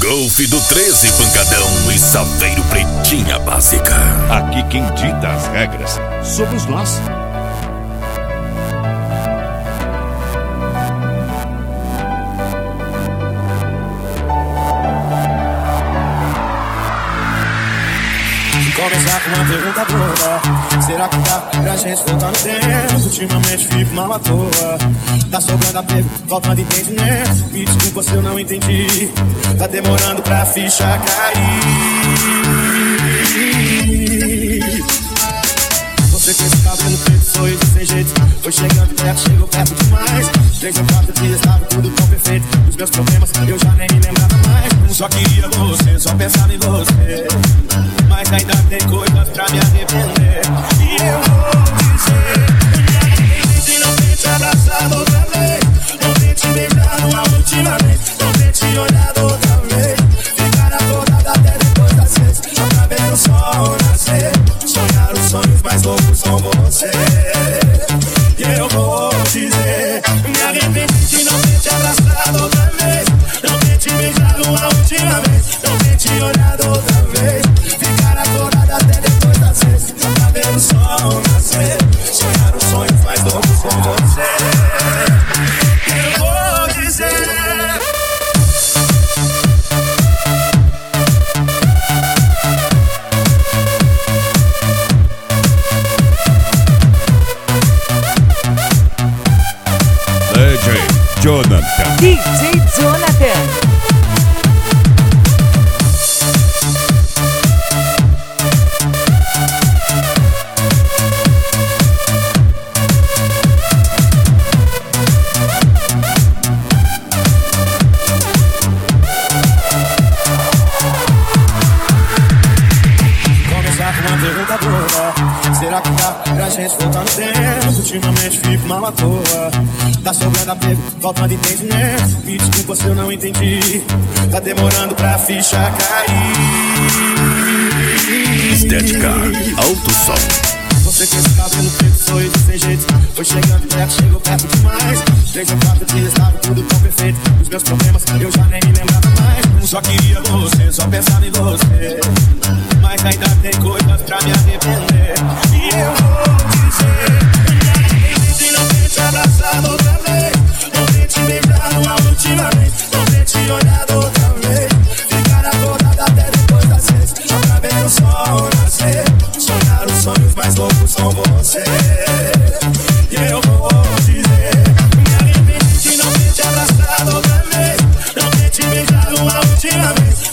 Golf do 13 Pancadão e Saveiro Pretinha Básica. Aqui quem dita as regras somos nós. Começar com uma pergunta boa: será que dá pra gente voltar no tempo? Ultimamente fico mal à toa. Tá sobrando apego, faltando entendimento. Me desculpa se eu não entendi. Tá demorando pra ficha cair. Você com esse cabelo preto, sorriso sem jeito. Foi chegando perto, chegou perto demais. 3 ou 4 dias, tava tudo tão perfeito. Os meus problemas, eu já nem me lembrava mais. Só queria você, só pensava em você. Mas ainda tem coisas pra me arrepender. E eu vou dizer: se não ter te abraçado outra vez, não ter te beijado uma última vez, não ter te olhado outra vez, ficar acordado até depois das 6, só pra ver o sol nascer, sonhar os sonhos mais loucos com você. E eu vou dizer: me arrependi de não ter te abraçado outra vez, não ter te beijado uma última vez, não ter te olhado outra vez, ficar acordado até depois das 6, só pra ver o sol nascer, sonhar os sonhos mais loucos com você. Eu vou dizer: Jonathan. DJ Jonathan. Começar com uma pergunta boa: será que dá pra gente voltar no tempo? Ultimamente fico mal à toa. Tá sobrando apego, faltando entendimento. Me desculpa se eu não entendi. Tá demorando pra ficha cair. Estética Alto Som. Você com esse cabelo preto, sorriso sem jeito. Foi chegando perto, chegou perto demais. 3 ou 4 dias, tava tudo tão perfeito. Os meus problemas, eu já nem me lembrava mais. Só queria você, só pensava em você. Mas ainda tem coisas pra me arrepender. E eu vou dizer: se não ter te abraçado outra vez, não ter te beijado uma última vez, não ter te olhado outra vez, ficar acordado até depois das 6, só pra ver o sol nascer, sonhar os sonhos mais loucos com você. E eu vou dizer: me arrependi de não ter te abraçado outra vez, não ter te beijado uma última vez,